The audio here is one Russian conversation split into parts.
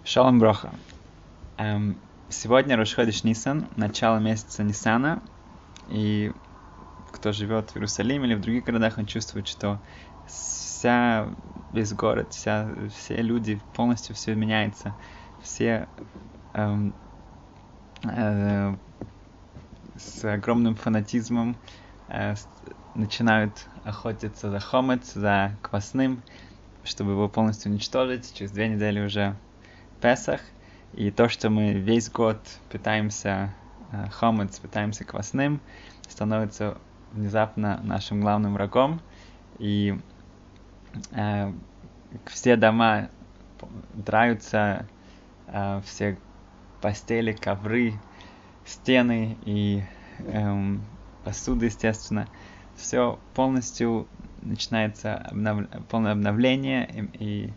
Шалом Броха. Сегодня Рош ходеш Нисан, начало месяца Нисана, и кто живет в Иерусалиме или в других городах, он чувствует, что весь город, все люди, полностью все меняется, все с огромным фанатизмом начинают охотиться за хомец, за квасным, чтобы его полностью уничтожить. Через 2 недели уже Песах. И то, что мы весь год питаемся хомец, питаемся квасным, становится внезапно нашим главным врагом. И все дома драются, все постели, ковры, стены и посуда, естественно. Все полностью начинается полное обновление и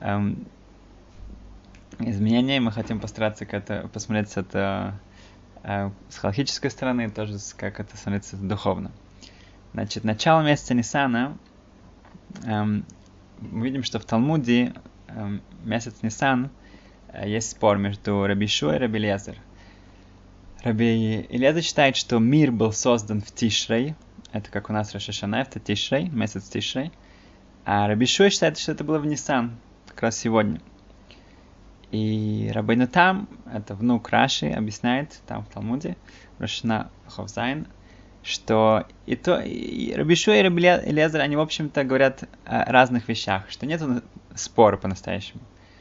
изменения. Мы хотим постараться посмотреть с халахической стороны, тоже как это смотрится духовно. Значит, начало месяца Нисана, мы видим, что в Талмуде месяц Нисан есть спор между Раби Йошуа и Раби Элиэзер. Раби Элиэзер считает, что мир был создан в Тишрей, это как у нас Рош ха-Шана, это Тишрей, месяц Тишрей, а Раби Йошуа считает, что это было в Нисан, как раз сегодня. И Рабейну Там, это внук Раши, объясняет там в Талмуде, Рош ха-Шана Хов Зайн, что и Раби Йошуа и Раби Элиэзер, они, в общем-то, говорят о разных вещах, что нет спора по-настоящему.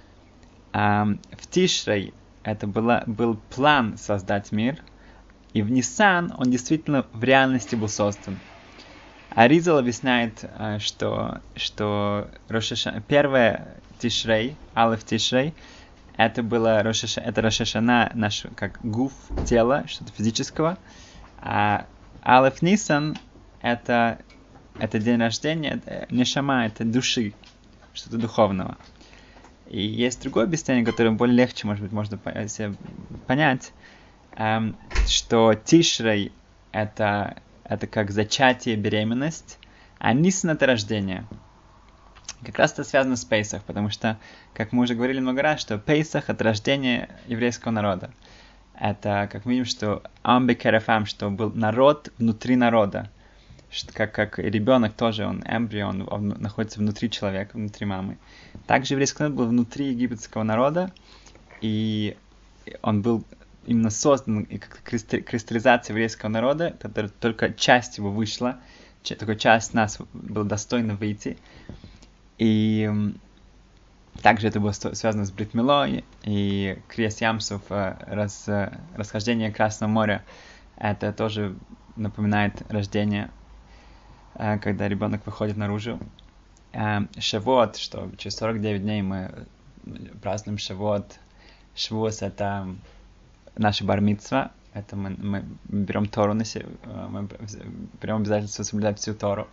В Тишрей это был план создать мир, и в Нисан он действительно в реальности был создан. Аризал объясняет, что Рош ха-Шана, первое Тишрей, Алеф Тишрей, это Рош ха-Шана, наш как гуф, тело, что-то физического, а Алеф Нисан это день рождения, это нешама, это души, что-то духовного. И есть другое объяснение, которое более легче, может быть, можно себе понять, что Тишрей это как зачатие, беременность, а Нисан это рождение. Как раз это связано с Пейсах, потому что, как мы уже говорили много раз, что Пейсах это рождение еврейского народа. Это, как мы видим, что Амбекерафам, что был народ внутри народа. Как ребенок тоже, он эмбрион, он находится внутри человека, внутри мамы. Также еврейский народ был внутри египетского народа, и он был именно создан, и как кристаллизация еврейского народа, которая только часть его вышла, только часть нас была достойна выйти. И также это было связано с Брит Мило и Криас Ямсов, расхождение Красного моря. Это тоже напоминает рождение, когда ребенок выходит наружу. Шавуот, что через 49 дней мы празднуем Шавуот. Шавуот это наша бар-мицва. Это мы берем Тору на себя, мы берем обязательство соблюдать всю Тору.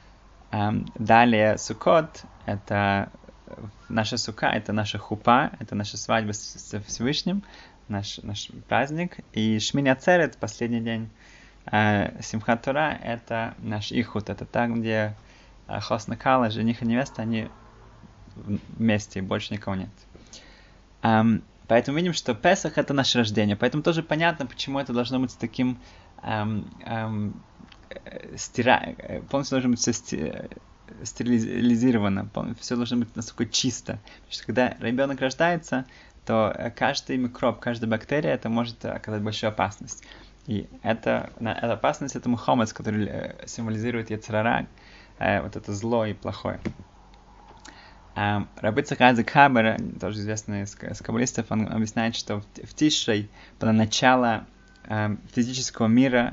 Далее Суккот, это наша сука, это наша хупа, это наша свадьба со Всевышним, наш праздник. И Шмини Ацерет, последний день Симхат Тора, это наш ихут, это там, где Хосна Кала, жених и невеста, они вместе, больше никого нет. Поэтому видим, что Песах это наше рождение, поэтому тоже понятно, почему это должно быть с таким полностью должно быть все стерилизировано, все должно быть настолько чисто. Потому что когда ребенок рождается, то каждый микроб, каждая бактерия, это может оказать большую опасность. И эта опасность, это хомец, который символизирует йецер ара, вот это зло и плохое. Рабби Ицхак Хабер, тоже известный из каббалистов, он объясняет, что в Тишрей было начало физического мира,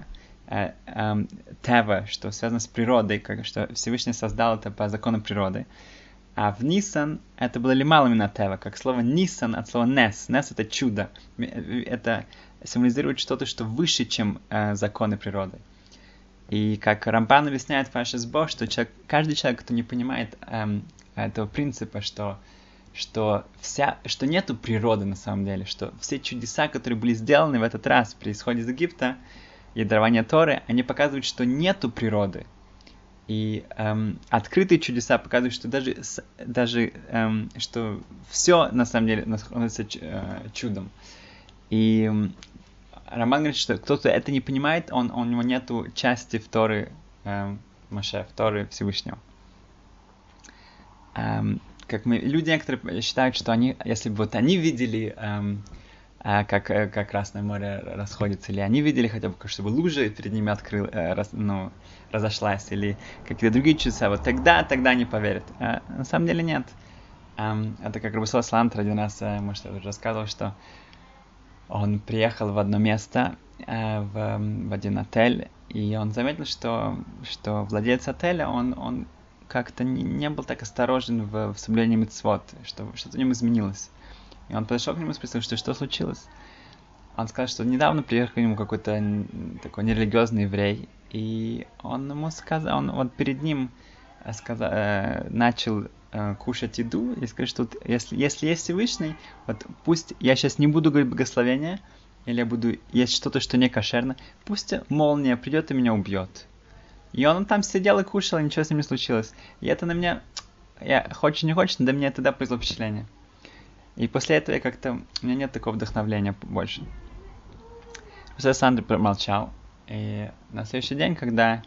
Тева, что связано с природой, что Всевышний создал это по законам природы. А в Нисан это было лимал именно Тева, как слово Нисан от слова Нес. Нес это чудо. Это символизирует что-то, что выше, чем законы природы. И как Рамбан объясняет в Паршас Бо, что каждый человек, кто не понимает этого принципа, что нету природы на самом деле, что все чудеса, которые были сделаны в этот раз при исходе из Египта, и дарование Торы, они показывают, что нету природы. И открытые чудеса показывают, что даже что все на самом деле становится чудом. И Рамбан говорит, что кто-то это не понимает, у него нету части Торы Моше, Торы Всевышнего. Люди некоторые считают, что если бы вот они видели, как Красное море расходится, или они видели хотя бы, чтобы лужа перед ними разошлась, или какие-то другие чудеса, вот тогда они поверят. На самом деле нет. Это как Рабби Салантер один раз, может, я уже рассказывал, что он приехал в одно место, в один отель, и он заметил, что владелец отеля, он как-то не был так осторожен в соблюдении мицвот, что что-то в нем изменилось. И он подошел к нему и спросил, что случилось. Он сказал, что недавно приехал к нему какой-то такой нерелигиозный еврей, и он ему сказал, он вот перед ним начал кушать еду и сказать, что если есть Всевышний, вот пусть я сейчас не буду говорить благословения, или я буду есть что-то, что не кошерно, пусть молния придет и меня убьет. И он там сидел и кушал, и ничего с ним не случилось. И это на меня, хочешь не хочешь, но до меня тогда произвело впечатление. И после этого у меня нет такого вдохновления больше. После Сандра промолчал. И на следующий день, когда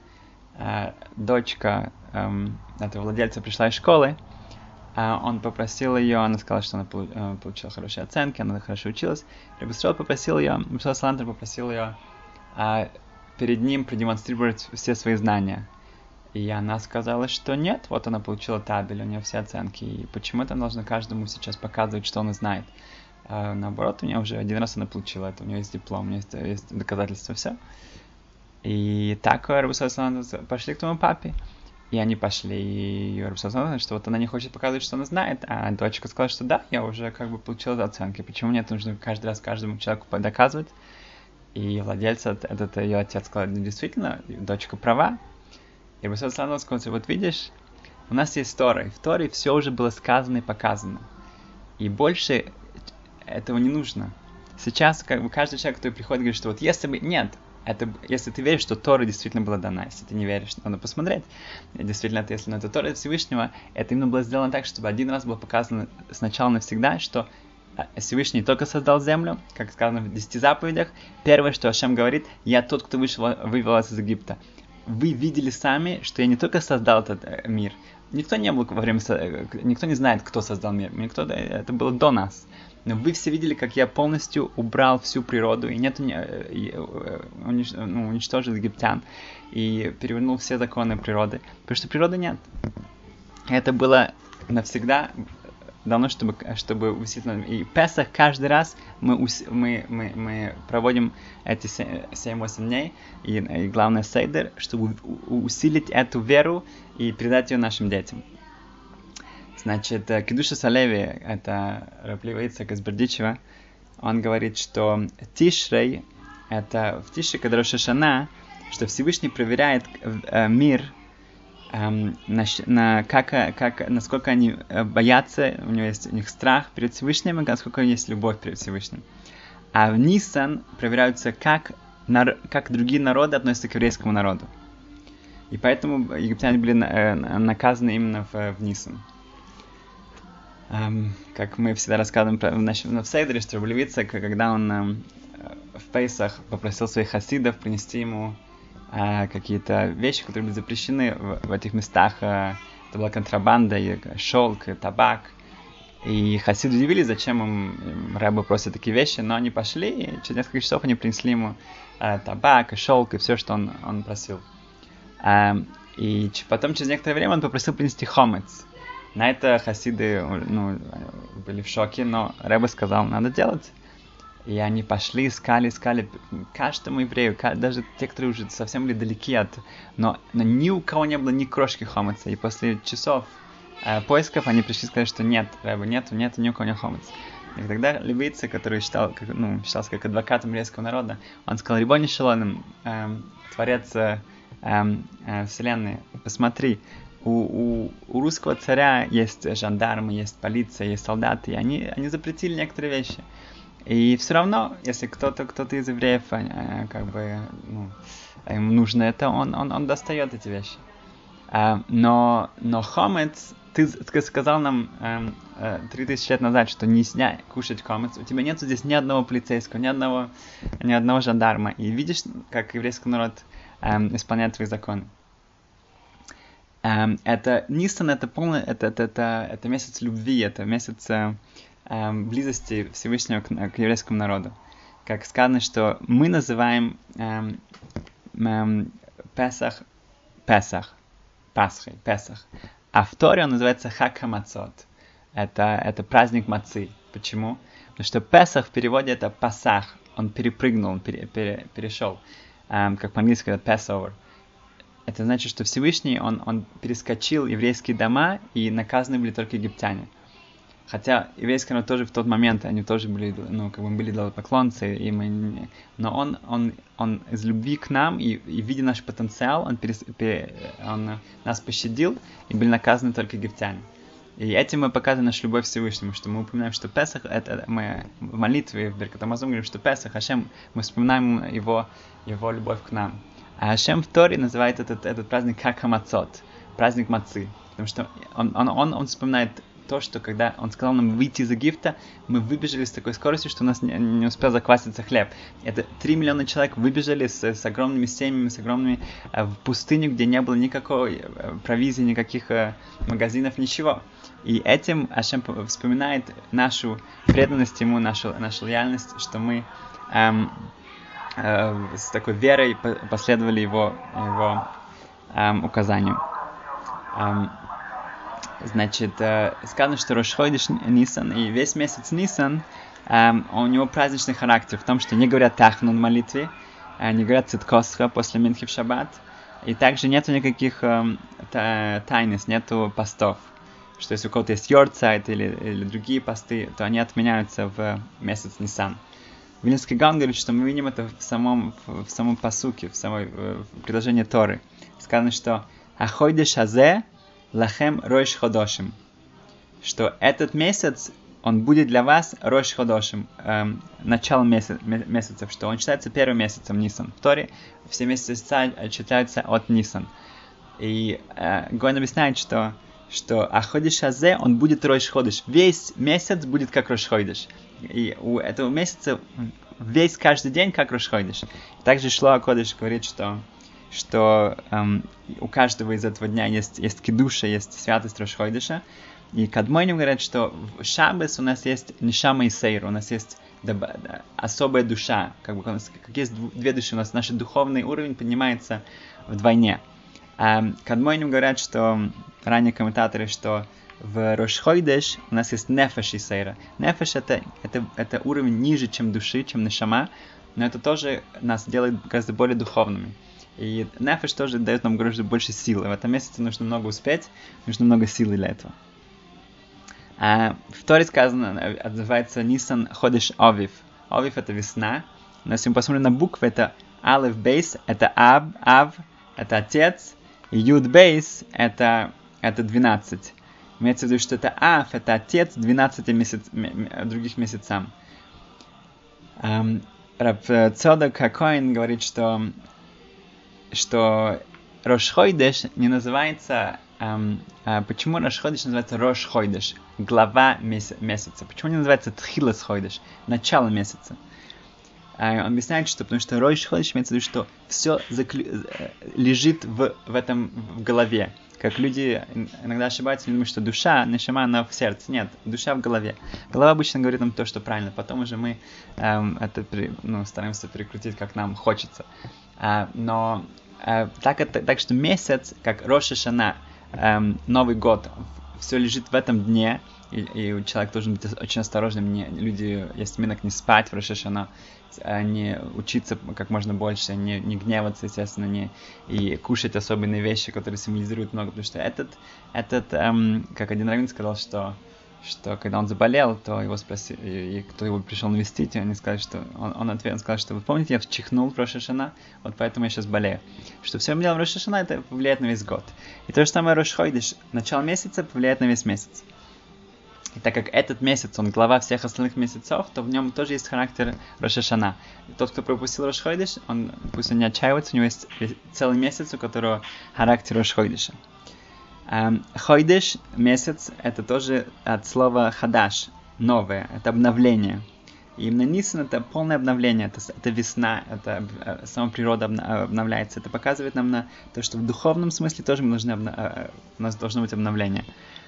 дочка этого владельца пришла из школы, он попросил ее, она сказала, что она получила хорошие оценки, она хорошо училась. Рабби Салантер попросил ее перед ним продемонстрировать все свои знания. И она сказала, что нет, вот она получила табель, у нее все оценки, и почему-то она должна каждому сейчас показывать, что она знает. Наоборот, у нее уже один раз она получила это, у нее есть диплом, у нее есть доказательства, все. И так Рабби Салантер пошли к твоему папе. И они пошли, и Рабби Салантер, что вот она не хочет показывать, что она знает, а дочка сказала, что да, я уже получила оценки, почему мне это нужно каждый раз каждому человеку доказывать? И владелец, этот ее отец сказал, действительно, дочка права. И Рабби Салантер сказал, вот видишь, у нас есть Тора, и в Торе все уже было сказано и показано. И больше этого не нужно. Сейчас каждый человек, который приходит, говорит, что вот если бы... Нет, если ты веришь, что Тора действительно была дана, если ты не веришь, надо посмотреть. Действительно, если это Тора Всевышнего, это именно было сделано так, чтобы один раз было показано сначала навсегда, что Всевышний только создал землю, как сказано в 10 заповедях. Первое, что Ашем говорит, я тот, кто вывел вас из Египта. Вы видели сами, что я не только создал этот мир. Никто не был никто не знает, кто создал мир. Это было до нас. Но вы все видели, как я полностью убрал всю природу и уничтожил египтян и перевернул все законы природы. Потому что природы нет. Это было навсегда давно, чтобы усилить. И Песах каждый раз мы проводим эти 7-8 дней, и главное Сейдер, чтобы усилить эту веру и передать ее нашим детям. Значит, Кидуша Салеви, это Рав Леви Ицхак из Бердичева, он говорит, что Тишрей, это в Тишре, когда Рош ха-Шана, что Всевышний проверяет мир, насколько они боятся, у них страх перед Всевышним, и насколько есть любовь перед Всевышним. А в Нисан проверяются, как другие народы относятся к еврейскому народу. И поэтому египтяне были наказаны именно в Нисан. Как мы всегда рассказываем в Сейдере, что Рабби Леви Ицхак, когда он в Пейсах попросил своих хасидов принести ему какие-то вещи, которые были запрещены в этих местах. Это была контрабанда, и шелк, и табак. И хасиды удивились, зачем им Рэбе просит такие вещи, но они пошли, и через несколько часов они принесли ему табак, и шелк, и все, что он просил. И потом, через некоторое время, он попросил принести хомец. На это хасиды были в шоке, но Рэбе сказал, надо делать. И они пошли, искали каждому еврею, даже те, которые уже совсем были далеки но ни у кого не было ни крошки хомеца. И после часов поисков они пришли и сказали, что нет, Рэбе, нет ни у кого не хомец. И тогда Леви Ицхак, который считался как адвокатом еврейского народа, он сказал, Рибони Шелон, Творец Вселенной, посмотри, у русского царя есть жандармы, есть полиция, есть солдаты, и они запретили некоторые вещи. И все равно, если кто-то из евреев, ему нужно это, он достает эти вещи. Но хомец, ты сказал нам 3000 лет назад, что нельзя кушать хомец. У тебя нет здесь ни одного полицейского, ни одного жандарма. И видишь, как еврейский народ исполняет свои законы. Это Нисан, это месяц любви, это месяц близости Всевышнего к еврейскому народу. Как сказано, что мы называем Песах Пасхой, Песах. А в Торе он называется Хаг ха-Мацот. Это праздник мацы. Почему? Потому что Песах в переводе это Пасах. Он перепрыгнул, он перешел. Как по-английски это Passover. Это значит, что Всевышний, он перескочил еврейские дома, и наказаны были только египтяне. Хотя еврейский народ тоже в тот момент, они тоже были, были идолопоклонцы, но он из любви к нам, и видя наш потенциал, он нас пощадил, и были наказаны только египтяне. И этим мы показываем нашу любовь к Всевышнему, что мы упоминаем, что Песах, это мы в молитве, в Беркат Амазон говорим, что Песах, Ашем, мы вспоминаем его любовь к нам. А Ашем в Торе называет этот праздник Хаг ха-Мацот, праздник мацы, потому что он вспоминает то, что когда он сказал нам выйти из Египта, мы выбежали с такой скоростью, что у нас не успел закваситься хлеб. Это 3 миллиона человек выбежали с огромными семьями, с огромными в пустыню, где не было никакой провизии, никаких магазинов, ничего. И этим Ашем вспоминает нашу преданность ему, нашу лояльность, что мы с такой верой последовали его указанию. Значит, сказано, что Рош Ходеш Нисан, и весь месяц Нисан, у него праздничный характер в том, что не говорят Тахнун в молитве, не говорят Циткосха после Минхи в Шаббат, и также нету никаких тайнес, нету постов. Что если у кого-то есть Йорцайт или другие посты, то они отменяются в месяц Нисан. Вильнюсский Гаон говорит, что мы видим это в самом пасуке, в предложении Торы. Сказано, что «Ахойдеш азе лахем рош ходошим», что этот месяц, он будет для вас рош ходошим, начало месяцев, что он считается первым месяцем Нисан. В Торе все месяцы считаются от Нисан. И Гаон объясняет, что Аходиш азе, он будет рош ходеш. Весь месяц будет как рош ходеш. И у этого месяца весь каждый день как рош ходеш. Также Шлоа Кодеш говорит, что у каждого из этого дня есть кидуша, есть святость рош ходеша. И Кадмоним говорят, что в Шаббес у нас есть нишама и сейр, у нас есть особая душа. Как есть две души, у нас наш духовный уровень поднимается вдвойне. Кадмоним говорят, что ранние комментаторы, что в Рош Ходеш у нас есть нефеш и сейра. Нефеш это уровень ниже, чем души, чем нешама, но это тоже нас делает гораздо более духовными. И нефеш тоже дает нам гораздо больше силы. В этом месяце нужно много успеть, нужно много силы для этого. В Торе сказано, называется Нисан Ходеш Овив. Овив это весна. Но если мы посмотрим на буквы, это Алеф Бейс, это Ав, это отец, и Юд Бейс это 12. Имеется в виду, что это Ав, это отец 12 других месяцам. Рав Цодок ха-Коэн говорит, что Рош Ходеш не называется... почему Рош Ходеш называется Рош Ходеш? Глава месяца. Почему не называется Тхилас Ходеш? Начало месяца. Он объясняет, что потому что Рош Ходеш имеется в виду, что все лежит в голове. Как люди иногда ошибаются и думают, что душа, нешама, она в сердце. Нет, душа в голове. Голова обычно говорит нам то, что правильно. Потом уже мы стараемся перекрутить, как нам хочется. Так что месяц, как Рош ха-Шана, Новый год, все лежит в этом дне, и человек должен быть очень осторожным. Люди, есть минок не спать в Рош ха-Шана, не учиться как можно больше, не гневаться, естественно, и кушать особенные вещи, которые символизируют много, потому что как один раввин сказал, что когда он заболел, то его спросили, и кто его пришел навестить, и они сказали, что он сказал, что вы помните, я чихнул в Рош ха-Шана, вот поэтому я сейчас болею. Что все мы делаем в Рош ха-Шана, это повлияет на весь год. И то же самое Рош Ходеш, начало месяца повлияет на весь месяц. И так как этот месяц, он глава всех остальных месяцев, то в нем тоже есть характер Рош ха-Шана. И тот, кто пропустил Рош ха-Ходеш, пусть он не отчаивается, у него есть целый месяц, у которого характер Рош ха-Ходеша. Хойдеш, месяц, это тоже от слова хадаш, новое, это обновление. И именно Нисан это полное обновление, это весна, это сама природа обновляется. Это показывает нам на то, что в духовном смысле тоже у нас должно быть обновление.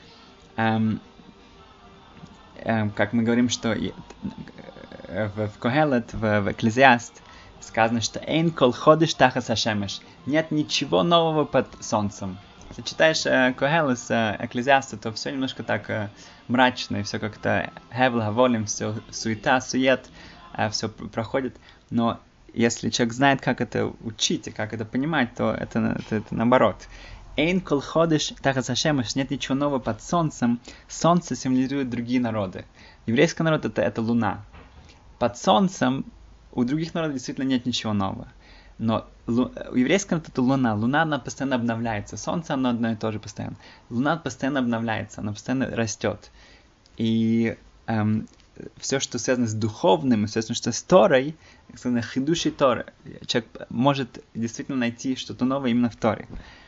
Как мы говорим, что в Когелет, в Экклезиаст, сказано, что «Эйн кол ходеш тахас хашемеш» — нет ничего нового под солнцем. Если читаешь Когелет с Экклезиаста, то все немножко так мрачно, и все как-то хевел, хаволим, все суета, сует, все проходит. Но если человек знает, как это учить и как это понимать, то это наоборот. Эйн кол ходеш тахас хашемеш, нет ничего нового под солнцем. Солнце символизирует другие народы. Еврейский народ это луна. Под солнцем у других народов действительно нет ничего нового. Но у еврейского народа это луна. Луна, она постоянно обновляется. Солнце, оно одно и то же постоянно. Луна постоянно обновляется, она постоянно растет. И все, что связано с духовным, связано с Торой, связано с хидушей Торы, человек может действительно найти что-то новое именно в Торе.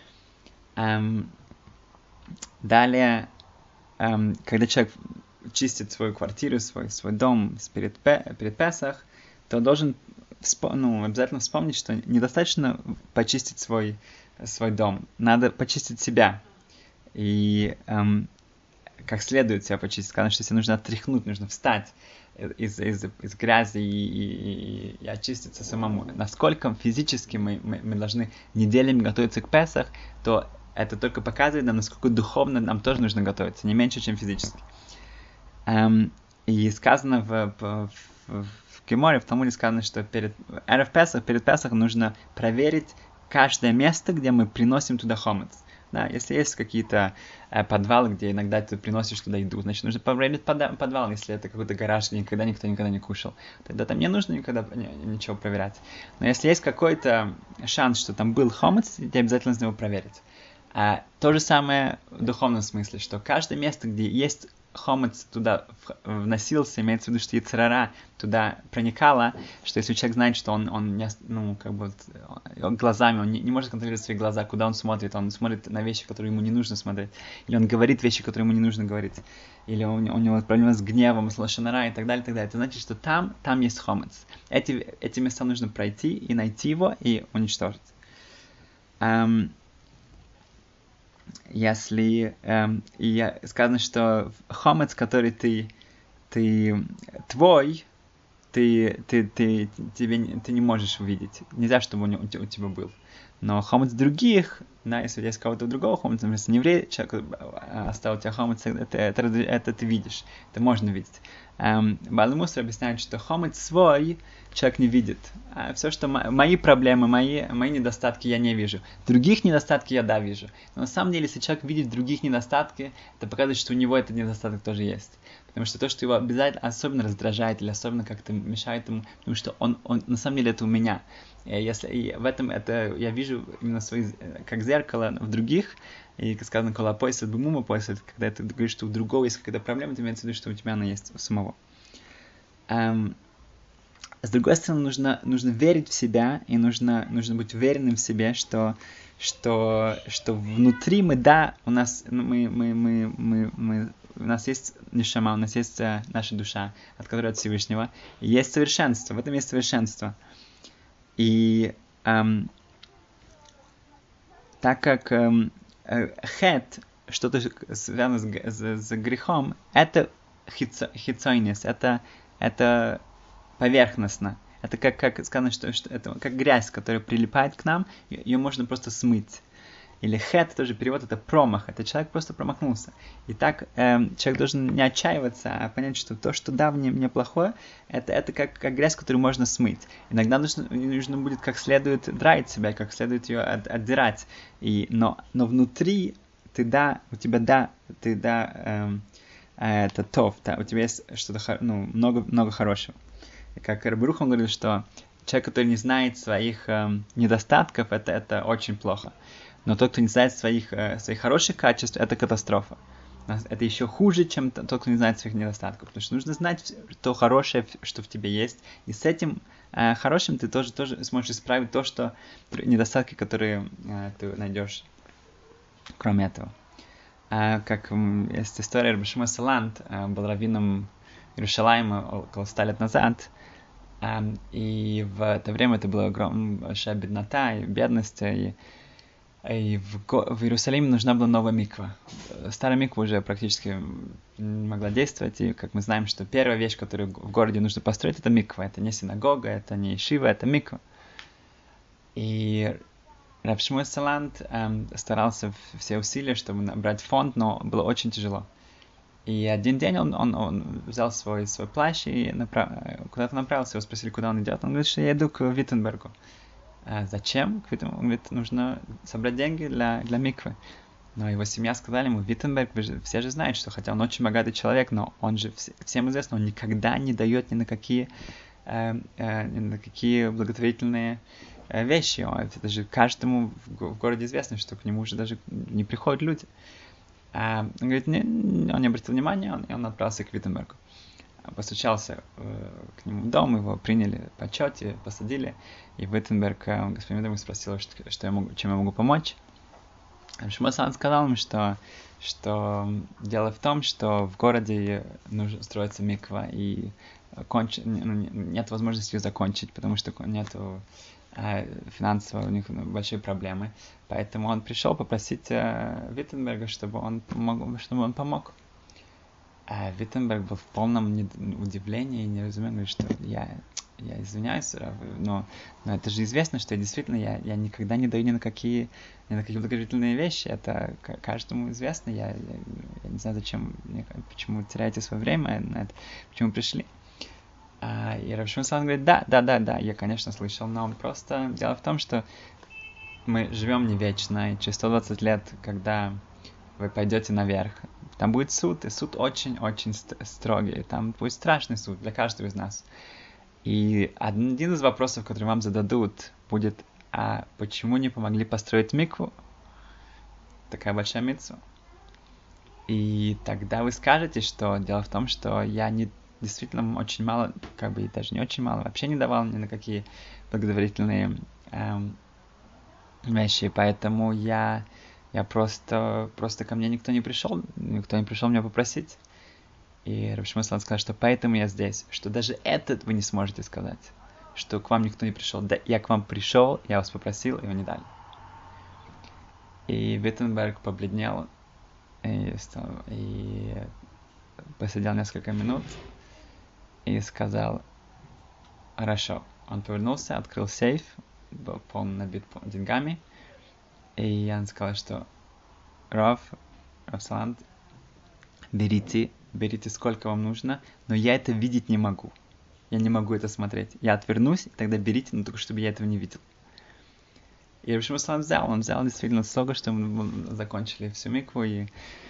Далее, когда человек чистит свою квартиру, свой дом перед Песах, то должен обязательно вспомнить, что недостаточно почистить свой дом, надо почистить себя. И как следует себя почистить. Сказано, что себе нужно отряхнуть, нужно встать из грязи и очиститься самому. Насколько физически мы должны неделями готовиться к Песах, то это только показывает нам, насколько духовно нам тоже нужно готовиться, не меньше, чем физически. И сказано в Геморе, в Талмуде сказано, что перед Песах нужно проверить каждое место, где мы приносим туда хомец. Да, если есть какие-то подвалы, где иногда ты приносишь туда еду, значит, нужно проверить подвал, если это какой-то гараж, где никогда никто не кушал. Тогда там не нужно никогда ничего проверять. Но если есть какой-то шанс, что там был хомец, тебе обязательно нужно его проверить. То же самое в духовном смысле, что каждое место, где есть хомец, туда вносился, имеется в виду, что йецер гара туда проникала, что если человек знает, что он глазами, он не может контролировать свои глаза, куда он смотрит на вещи, которые ему не нужно смотреть, или он говорит вещи, которые ему не нужно говорить, или у него проблемы с гневом, с лошон ара и так далее, это значит, что там есть хомец. Эти места нужно пройти и найти его и уничтожить. Если сказано, что хомец, который ты твой, ты не можешь увидеть. Нельзя, чтобы он у тебя был. Но хомец других, да, если есть кого-то другого хомца, например, не еврей, человек оставил тебя хомец, это ты видишь, это можно видеть. Баал Мусар объясняет, что хомец свой человек не видит. Все, что мои проблемы, мои недостатки я не вижу. Других недостатки я вижу. Но на самом деле, если человек видит других недостатки, это показывает, что у него этот недостаток тоже есть. Потому что то, что его обязательно особенно раздражает или особенно как-то мешает ему, потому что он на самом деле это у меня. И в этом это я вижу именно свои, как зеркало в других, и как сказано, кола поясет бумума поясет, когда ты говоришь, что у другого есть какая-то проблема, это имеется в виду, что у тебя она есть у самого. С другой стороны, нужно верить в себя, и нужно быть уверенным в себе, что внутри у нас есть нишама, у нас есть наша душа, от которой от Всевышнего, и есть совершенство, в этом есть совершенство. И так как хет, что-то связано с грехом, это хицойнес, это поверхностно. Это как сказано, что это как грязь, которая прилипает к нам, ее можно просто смыть. Или хет, тоже перевод, это промах. Это человек просто промахнулся. И так человек должен не отчаиваться, а понять, что то, что мне плохое, это как грязь, которую можно смыть. Иногда нужно будет как следует драить себя, как следует ее отдирать. Но внутри это тов, у тебя есть что-то, много хорошего. И как Рав Рухан говорил, что человек, который не знает своих недостатков, это очень плохо. Но тот, кто не знает своих хороших качеств, это катастрофа. Это еще хуже, чем тот, кто не знает своих недостатков. Потому что нужно знать то хорошее, что в тебе есть. И с этим хорошим ты тоже сможешь исправить то, что недостатки, которые ты найдешь кроме этого. Как есть история, Рабби Шимон Салант был раввином Иерушалайма около 100 лет назад. И в это время это была большая беднота и бедность. И в Иерусалиме нужна была новая миква. Старая миква уже практически не могла действовать. И как мы знаем, что первая вещь, которую в городе нужно построить, это миква. Это не синагога, это не шива, это миква. И Рав Шмуэль Салант старался все усилия, чтобы набрать фонд, но было очень тяжело. И один день он взял свой плащ и куда-то направился. Его спросили, куда он идет. Он говорит, что я иду к Виттенбергу. Зачем? Он говорит, нужно собрать деньги для миквы. Но его семья сказала ему, Виттенберг, все же знают, что хотя он очень богатый человек, но он же, всем известно, он никогда не дает ни на какие благотворительные вещи. Это же каждому в городе известно, что к нему уже даже не приходят люди. Он говорит, он не обратил внимания, он отправился к Виттенбергу. Постучался к нему в дом, его приняли в почете, посадили. И Виттенберг, господин Виттенберг спросил, чем я могу помочь. Шмуэль Салант сказал ему, что дело в том, что в городе нужно строиться миква, и нет возможности ее закончить, потому что нету финансово, у них большие проблемы. Поэтому он пришел попросить Виттенберга, чтобы он помог. Виттенберг был в полном удивлении и неразумении, говорит, что я извиняюсь, но это же известно, что действительно я никогда не даю ни на какие благотворительные вещи. Это каждому известно. Я не знаю, почему вы теряете свое время на это, почему пришли. И Рав Шимон Салант говорит, да, я, конечно, слышал, но просто дело в том, что мы живем не вечно, и через 120 лет, когда вы пойдете наверх, там будет суд, и суд очень-очень строгий, там будет страшный суд для каждого из нас. И один из вопросов, который вам зададут, будет, а почему не помогли построить микву? Такая большая мицва. И тогда вы скажете, что дело в том, что я действительно очень мало, и даже не очень мало, вообще не давал ни на какие благотворительные вещи, поэтому я просто ко мне никто не пришел меня попросить. И Рав Шмуэль Салант сказал, что поэтому я здесь, что даже этот вы не сможете сказать, что к вам никто не пришел. Да, я к вам пришел, я вас попросил, и вы не дали. И Виттенберг побледнел и посидел несколько минут и сказал, хорошо. Он повернулся, открыл сейф, был полный набит деньгами, и я сказал, что Рав Салант, берите сколько вам нужно, но я это видеть не могу. Я не могу это смотреть. Я отвернусь, и тогда берите, но только чтобы я этого не видел. И Рав Шимон Салант взял действительно столько, что мы закончили всю микву, и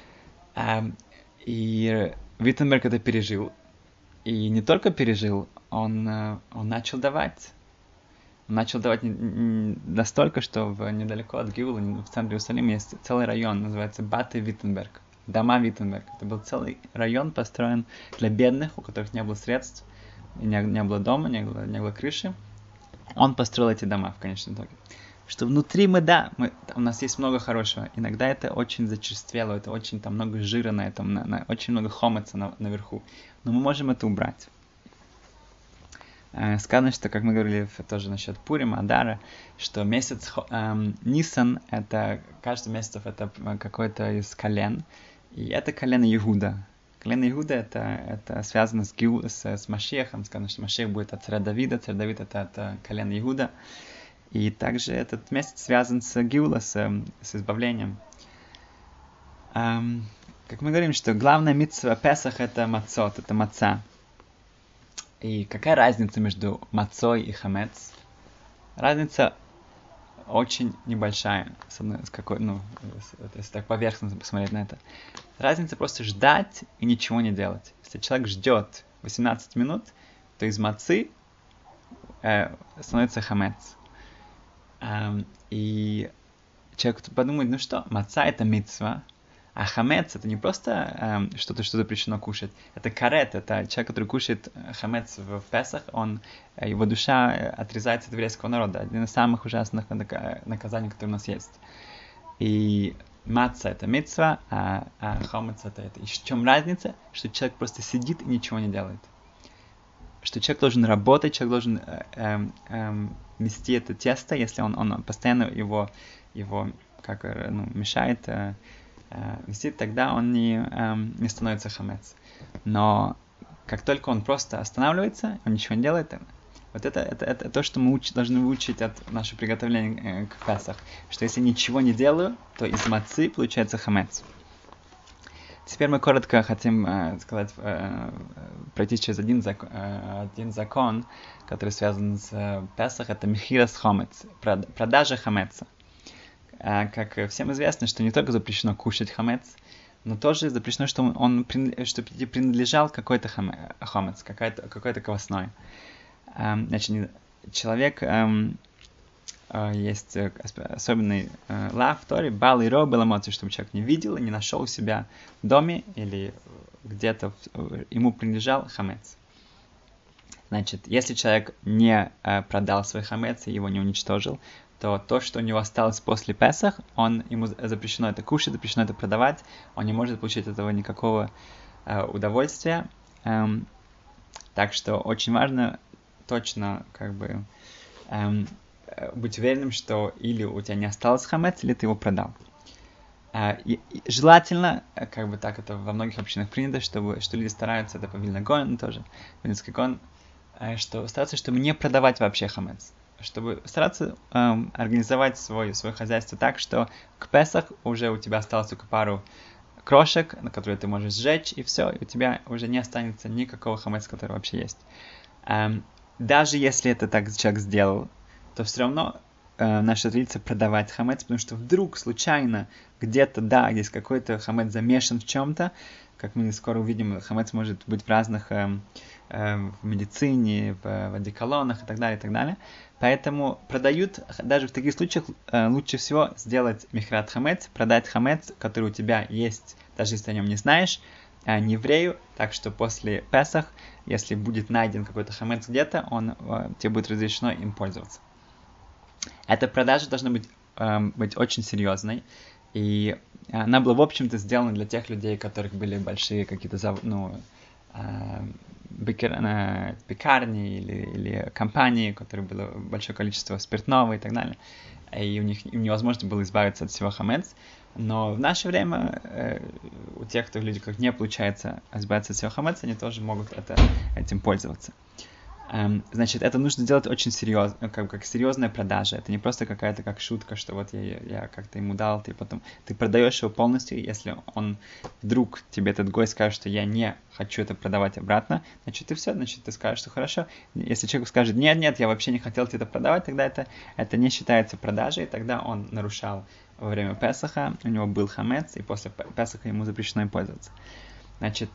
Виттенберг это пережил. И не только пережил, он начал давать. Он начал давать настолько, что недалеко от Гиула, в центре Иерусалима, есть целый район, называется Баты Виттенберг. Дома Виттенберг. Это был целый район, построен для бедных, у которых не было средств, не было дома, не было крыши. Он построил эти дома в конечном итоге. Что внутри у нас есть много хорошего. Иногда это очень зачерствело, это очень там много жира на этом, очень много хомеца наверху. Но мы можем это убрать. Сказано, что, как мы говорили тоже насчет Пурима, Адара, что месяц Нисан, это каждый месяц это какой-то из колен, и это колено Иуда. Колено Иуда это связано с Машиахом, сказано, что Машиах будет от царя Давида, царь Давид это от колена Иуда, и также этот месяц связан с Гиула, с избавлением. Как мы говорим, что главная мицва Песах это мацот, это маца. И какая разница между мацой и хамец? Разница очень небольшая, если так поверхностно посмотреть на это. Разница просто ждать и ничего не делать. Если человек ждет 18 минут, то из мацы становится хамец. И человек подумает, маца это мицва, А хамец это не просто что-то, что запрещено кушать. Это карет, это человек, который кушает хамец в Песах, его душа отрезается от еврейского народа. Один из самых ужасных наказаний, которые у нас есть. И маца это мицва, а хамец это. И в чем разница? Что человек просто сидит и ничего не делает. Что человек должен работать, человек должен нести это тесто, если он постоянно его мешает висит, тогда он не становится хамец. Но как только он просто останавливается, он ничего не делает, вот это то, что мы должны выучить от нашего приготовления к Песах. Что если ничего не делаю, то из мацы получается хамец. Теперь мы коротко хотим пройти через один закон, который связан с Песах, это михирас хамец, продажа хамеца. Как всем известно, что не только запрещено кушать хамец, но тоже запрещено, чтобы тебе принадлежал какой-то хамец, какой-то квасной. Значит, человек, есть особенный лав в Торе, бал и ро был эмоций, чтобы человек не видел и не нашел у себя в доме или где-то ему принадлежал хамец. Значит, если человек не продал свой хамец и его не уничтожил, то, что у него осталось после Песах, ему запрещено это кушать, запрещено это продавать, он не может получить от этого никакого удовольствия. Так что очень важно точно быть уверенным, что или у тебя не осталось хамец, или ты его продал. И желательно, так это во многих общинах принято, что люди стараются, это по Вильна Гаону тоже, Вильнский Гаон, что стараться, чтобы не продавать вообще хамец. Чтобы стараться организовать свое хозяйство так, что к Песах уже у тебя осталось только пару крошек, на которые ты можешь сжечь, и все, и у тебя уже не останется никакого хамеца, который вообще есть. Даже если это так человек сделал, то все равно наша традиция продавать хамец, потому что вдруг случайно где-то, есть какой-то хамец замешан в чем-то, как мы скоро увидим, хамец может быть в разных в медицине, в одеколонах и так далее, и так далее. Поэтому продают, даже в таких случаях лучше всего сделать михрат хамец, продать хамец, который у тебя есть, даже если ты о нем не знаешь, не еврею, так что после Песах, если будет найден какой-то хамец где-то, тебе будет разрешено им пользоваться. Эта продажа должна быть очень серьезной, и она была, в общем-то, сделана для тех людей, у которых были большие какие-то пекарни или компании, у которых было большое количество спиртного и так далее, и им невозможно было избавиться от всего хамец. Но в наше время у тех, люди, как не получается избавиться от всего хамеца, они тоже могут этим пользоваться. Значит, это нужно делать очень серьезно, как серьезная продажа. Это не просто какая-то как шутка, что вот я как-то ему дал, ты продаешь его полностью. Если он вдруг тебе этот гость скажет, что я не хочу это продавать обратно, значит ты скажешь, что хорошо. Если человек скажет, нет, я вообще не хотел тебе это продавать, тогда это не считается продажей, тогда он нарушал во время Песаха, у него был хамец, и после Песаха ему запрещено им пользоваться. Значит,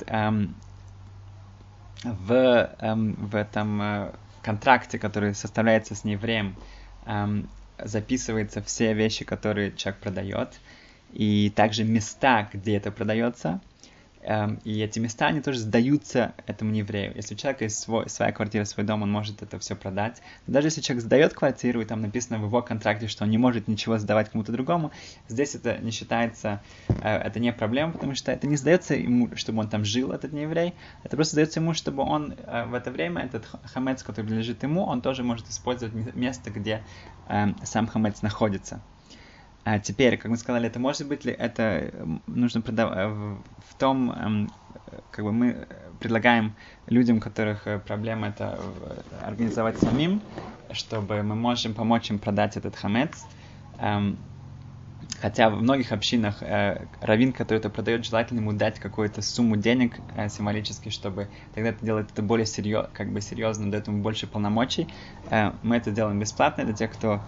в этом контракте, который составляется с евреем, записываются все вещи, которые человек продает, и также места, где это продается. И эти места, они тоже сдаются этому еврею. Если у человека есть своя квартира, свой дом, он может это все продать. Но даже если человек сдает квартиру, и там написано в его контракте, что он не может ничего сдавать кому-то другому, здесь это не считается, это не проблема, потому что это не сдается ему, чтобы он там жил, этот нееврей, это просто сдается ему, чтобы он в это время, этот хамец, который принадлежит ему, он тоже может использовать место, где сам хамец находится. А теперь, как мы сказали, это может быть ли это нужно продавать в том, мы предлагаем людям, у которых проблема это организовать самим, чтобы мы можем помочь им продать этот хамец. Хотя в многих общинах раввин, который это продает, желательно ему дать какую-то сумму денег символически, чтобы тогда это делает это более серьезно, дает ему больше полномочий. Мы это делаем бесплатно для тех, кто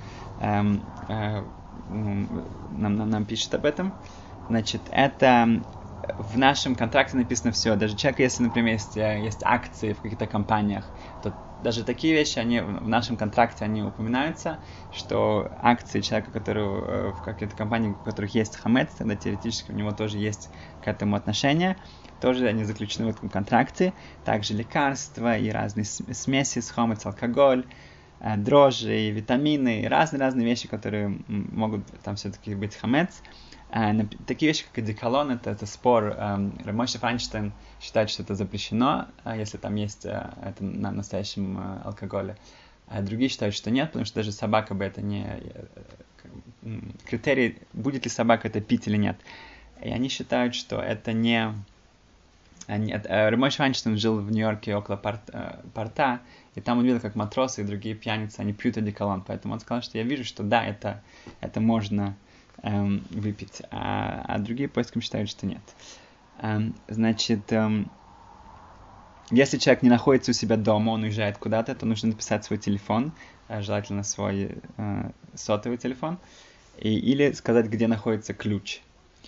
нам пишет об этом. Значит, это в нашем контракте написано все. Даже человек, если, например, есть акции в каких-то компаниях, то даже такие вещи, они в нашем контракте они упоминаются, что акции человека, который в какой-то компании, у которых есть хамец, тогда теоретически у него тоже есть к этому отношение, тоже они заключены в этом контракте. Также лекарства и разные смеси с хамец, алкоголь, дрожжи, витамины, разные вещи, которые могут там все-таки быть хамец. Такие вещи, как одеколон, это спор. Мойше Файнштейн считает, что это запрещено, если там есть это на настоящем алкоголе. А другие считают, что нет, потому что даже собака бы это не... Критерий, будет ли собака это пить или нет. И они считают, что это не... Мойше Файнштейн жил в Нью-Йорке около порта, и там он видел, как матросы и другие пьяницы, они пьют одеколон. Поэтому он сказал, что я вижу, что да, это можно выпить, а другие поиском считают, что нет. Значит, если человек не находится у себя дома, он уезжает куда-то, то нужно написать свой телефон, желательно свой сотовый телефон, или сказать, где находится ключ.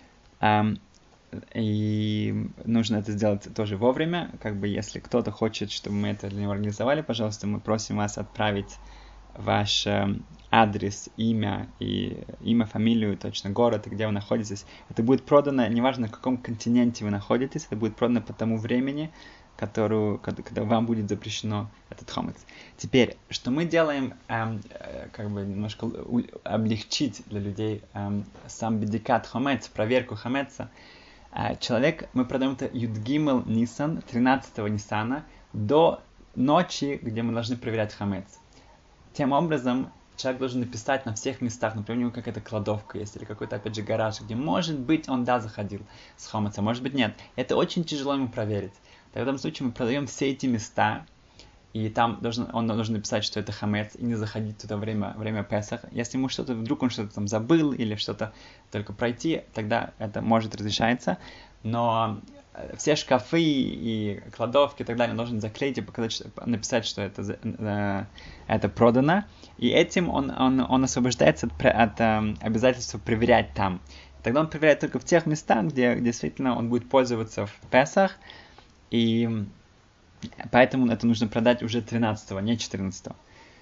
И нужно это сделать тоже вовремя. Как бы если кто-то хочет, чтобы мы это для него организовали, пожалуйста, мы просим вас отправить ваш адрес, имя, фамилию, точно город, где вы находитесь. Это будет продано, неважно, на каком континенте вы находитесь, это будет продано по тому времени, когда вам будет запрещено этот хомец. Теперь, что мы делаем, как бы немножко облегчить для людей сам бедикат хомец, проверку хомеца. Человек, мы продаем это Юдгимел Нисан, 13-го Нисана, до ночи, где мы должны проверять хомец. Тем образом, человек должен написать на всех местах, например, у него какая-то кладовка есть, или какой-то, опять же, гараж, где, может быть, он, заходил с хомецом, может быть, нет. Это очень тяжело ему проверить. В этом случае мы продаем все эти места, и там он должен написать, что это хамец, и не заходить туда время Песах. Если ему вдруг он что-то там забыл, или что-то только пройти, тогда это может разрешаться. Но все шкафы и кладовки и так далее он должен заклеить и показать, написать, что это продано. И этим он освобождается от обязательства проверять там. Тогда он проверяет только в тех местах, где действительно он будет пользоваться в Песах. И поэтому это нужно продать уже 13-го, не 14-го.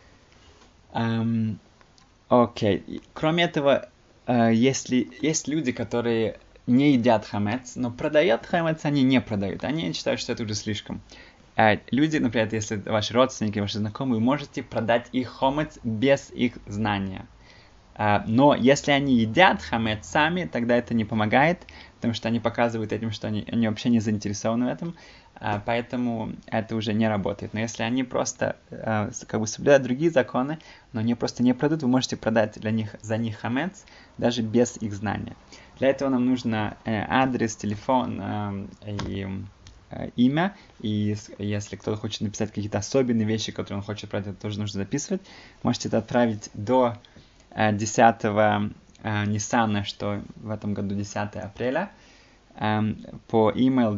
Окей. Кроме этого, есть люди, которые не едят хамец, но продают хамец, они не продают. Они считают, что это уже слишком. Люди, например, если ваши родственники, ваши знакомые, вы можете продать их хамец без их знания. Но если они едят хамец сами, тогда это не помогает, потому что они показывают этим, что они вообще не заинтересованы в этом, поэтому это уже не работает. Но если они просто соблюдают другие законы, но они просто не продают, вы можете продать за них хамец, даже без их знания. Для этого нам нужно адрес, телефон и имя, и если кто-то хочет написать какие-то особенные вещи, которые он хочет продать, это тоже нужно записывать. Можете это отправить до 10-го Ниссана, что в этом году 10 апреля, по email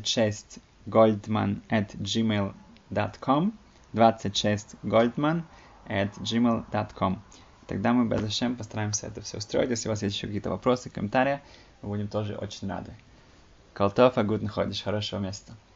26goldman@gmail.com 26goldman@gmail.com. Тогда мы, без Ашем, постараемся это все устроить. Если у вас есть еще какие-то вопросы, комментарии, мы будем тоже очень рады. Колтов, гутен ходиш, хорошего места.